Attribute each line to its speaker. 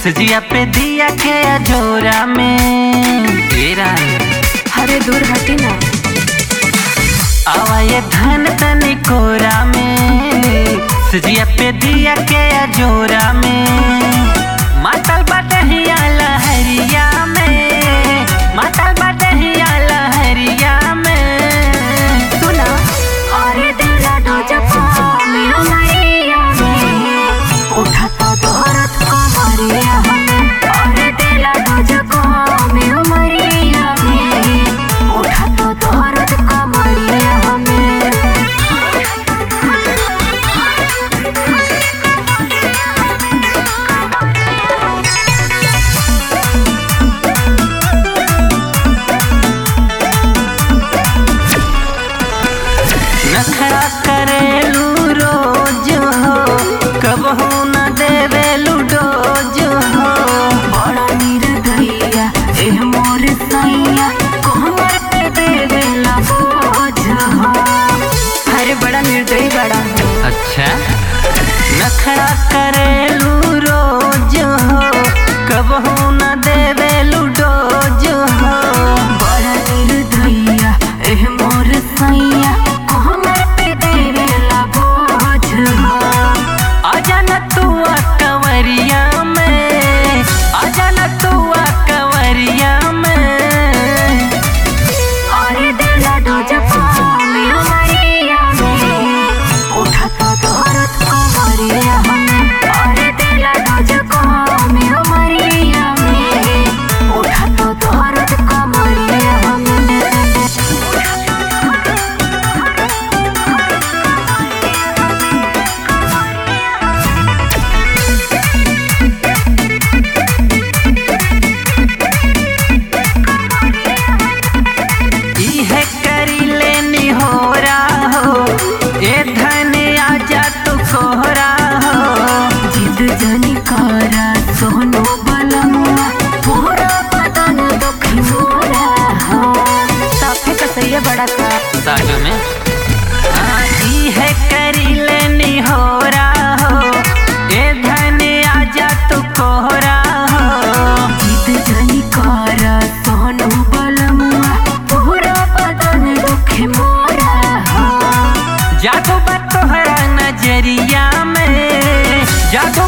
Speaker 1: सजिया पे दिया के अजोरा में तेरा
Speaker 2: अरे दूर हटी ना।
Speaker 1: आवा ये धन तनी कोरा में सजिया पे दिया के अजोरा में मातल बटहिया लहरिया में मातल बटहिया लहरिया में
Speaker 2: सुना अरे दिला डोजपा मेरा मैया में उठा तो दौरत कमरिया हमें। अरे दिला डोजपा मेरा मैया में उठा तो दौरत कमरिया हमें।
Speaker 1: नखरा करेलू रोज हो कबहू न देवेलू डोज हो।
Speaker 2: बड़ा निर्दयिया ए मोर सैया कोमर पे देवेला बोझ हो। अरे बड़ा निर्दयी बड़ा।
Speaker 1: अच्छा नखरा करेलू रोज हो कबहू न देवेलू डोज हो।
Speaker 2: बड़ा निर्दयिया ए मोर सैया कोमर पे देवेला बोझ हो।
Speaker 1: आजा न तू कंवरिया में आजा न तू कंवरिया में।
Speaker 2: अरे दिला डोजपा मेरा मैया में उठा तो दौरत कमरिया हमें। अरे दिला डोजपा मेरा मैया में उठा तो दौरत कमरिया हमें।
Speaker 1: इहे करी लेनी होरा हो ए धन आजा तू कोहरा हो।
Speaker 2: जिद जनी करा सोनो बलमुआ पूरा बदन दुखी मोरा हो। साफे कसैया बड़ा का
Speaker 1: साजो में इहे करी लेनी होरा हो ए धन आजा तू कोहरा हो।
Speaker 2: जिद जनी करा सोनो बलमुआ पूरा बदन दुखी मोरा हो।
Speaker 1: जादू बा तोहरा नजरिया में जादू